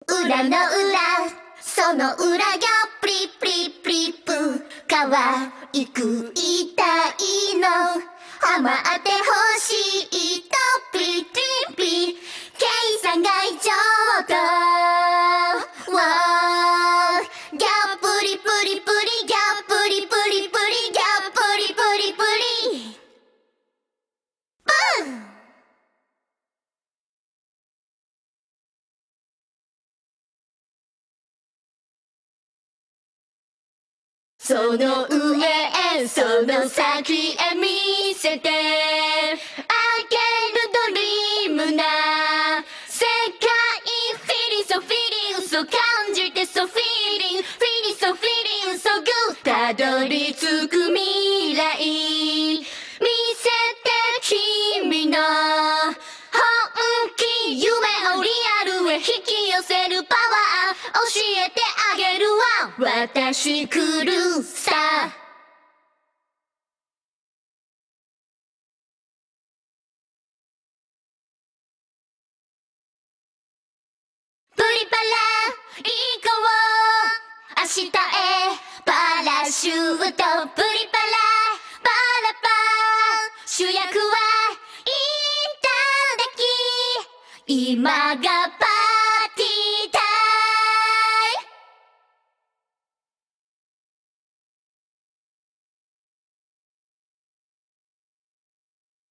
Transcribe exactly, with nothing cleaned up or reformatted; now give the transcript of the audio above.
裏の裏、その裏がプリプリプリプ可愛くいたいのハマってほしいとプリプリプリ計算が異常とギャプリプリプリギャプリプリプリギャプリプリプリブンその上へその先へ見せてあげるドリームな世界フィリソフィリウソ感じてソフィーリンフィリソフィリウソグーたどり着く未来見せて君の本気夢をリアルへ引き寄せるパワー教えてあげるわ私来るさプリパラ行こう明日へパラシュートプリパラパラパ主役はいただき今がパ